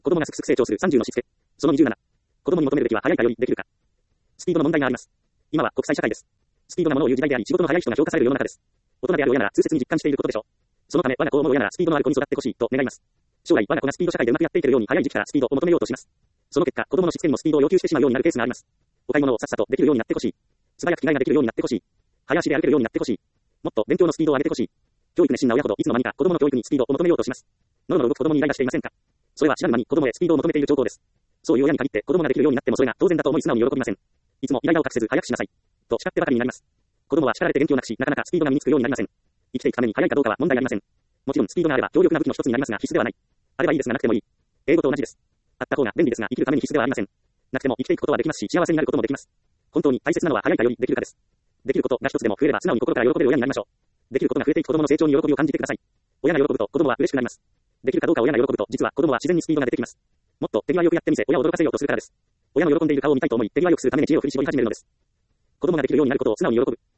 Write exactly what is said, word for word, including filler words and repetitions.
子供がすくすく成長するさんじゅうのしつけ。そのにじゅうなな。子供に求めるべきは早いかよりできるか。スピードの問題があります。今は国際社会です。スピードが物を言う時代であり、仕事の早い人が評価される世の中です。大人である親なら痛切に実感していることでしょう。そのため、我が子を思う親ならスピードのある子に育ってほしいと願います。将来、我が子がスピード社会でうまくやっていけるように早い時期からスピードを求めようとします。その結果、子供のしつけにもスピードを要求してしまうようになるケースがあります。お買い物をさっさとできるようになってほしい。素早く着替えができるようになってほしい。早足で歩けるようになってほしい。もっと勉強のスピードを上げてほしい。教育熱心な親ほどいつの間にか子供の教育にスピードを求めようとします。のろのろ動く子供にイライラしていませんか？それは知らぬ間に子供へスピードを求めている兆候です。そういう親に限って子供ができるようになってもそれが当然だと思い素直に喜びません。いつもイライラを隠せず早くしなさい。と叱ってばかりになります。子供は叱られて元気をなくし、なかなかスピードが身につくようになりません。生きていくために速いかどうかは問題ありません。もちろんスピードがあれば強力な武器の一つになりますが必須ではない。あればいいですがなくてもいい。英語と同じです。あった方が便利ですが生きるために必須ではありません。なくても生きていくことはできますし幸せになることもできます。本当に大切なのは速いかよりできるかです。できることが一つでも増えれば素直に心から喜べる親になりましょう。できることが増えていく子供の成長に喜びを感じてください。親が喜ぶと子供は嬉しくなります。できるかどうか親が喜ぶと実は子供は自然にスピードが出てきます。もっと手際よくやってみせ親を驚かせようとするからです。親の喜んでいる顔を見たいと思い手際よくするために知恵を振り絞り始めるのです。子供ができるようになることを素直に喜ぶ。